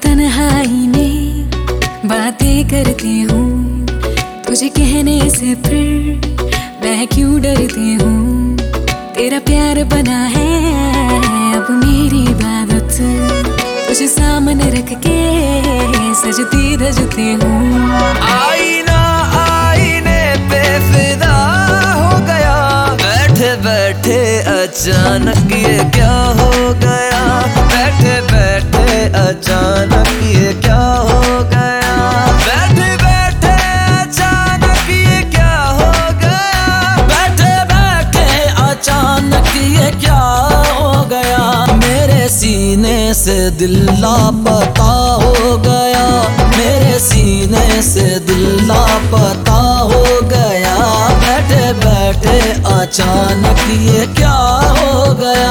तन्हाई में बातें करती हूँ, तुझे कहने से फिर मैं क्यों डरती हूँ। तेरा प्यार बना है अब मेरी इबादत, तुझे सामने रख के सजती धजती हूँ। आईना आईने पे फिदा हो गया, बैठे बैठे अचानक ये क्या हो गया। बैठे बैठे अचानक ये क्या हो गया। बैठे बैठे अचानक ये क्या हो गया। बैठे बैठे अचानक ये क्या हो गया। मेरे सीने से दिल लापता हो गया। मेरे सीने से दिल लापता हो गया। बैठे बैठे अचानक ये क्या हो गया।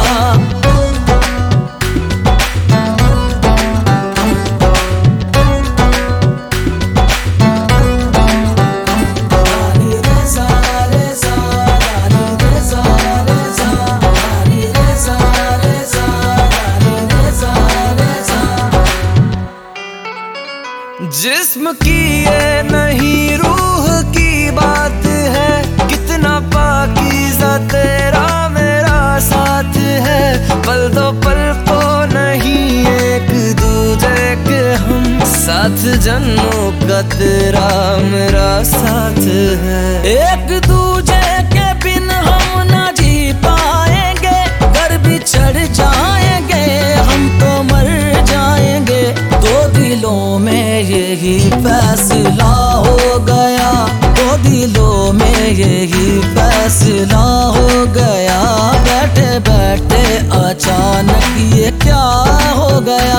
जिस्म की ये नहीं रूह की बात है, कितना पाकीज़ा तेरा मेरा साथ है। पल दो पल को नहीं एक दूजे के हम, साथ जन्मों का तेरा मेरा साथ है। एक दूजे के बिन हम ना जी पाएंगे, घर भी चढ़ जाएंगे हम तो मर जाएंगे। दो दिलों में यही फैसला हो गया। दो दिलों में यही फैसला हो गया। बैठे बैठे अचानक ये क्या हो गया।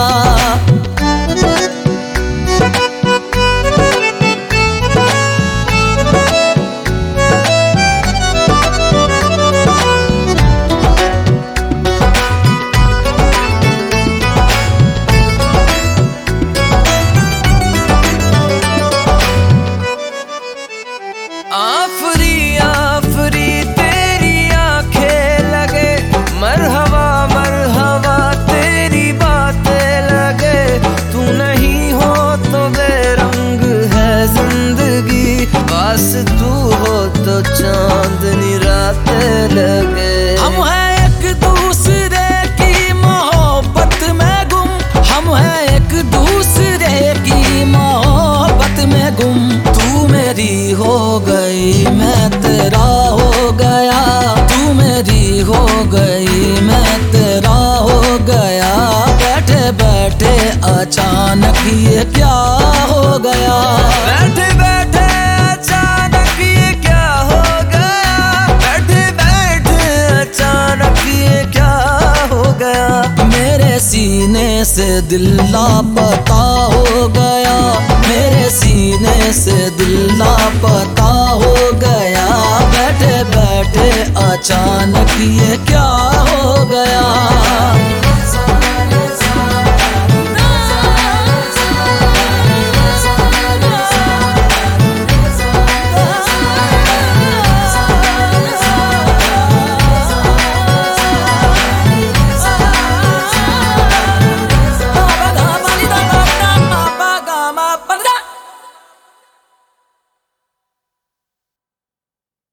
आफरी आफरी तेरी आंखें लगे, मरहबा मरहबा तेरी बातें लगे। तू नहीं हो तो बेरंग है जिंदगी, पास तू हो तो चांदनी रातें लगे। हम हैं एक दूसरे की मोहब्बत में गुम, हम हैं एक दूसरे की मोहब्बत में गुम। तू मेरी हो गई मैं तेरा हो गया। तू मेरी हो गई मैं तेरा हो गया। बैठे बैठे अचानक ये क्या हो गया। बैठे बैठे अचानक ये क्या हो गया। बैठे बैठे अचानक ये क्या हो गया। मेरे सीने से दिल लापता हो गया। मेरे सीने से दिल लापता हो गया। बैठे बैठे अचानक ये क्या हो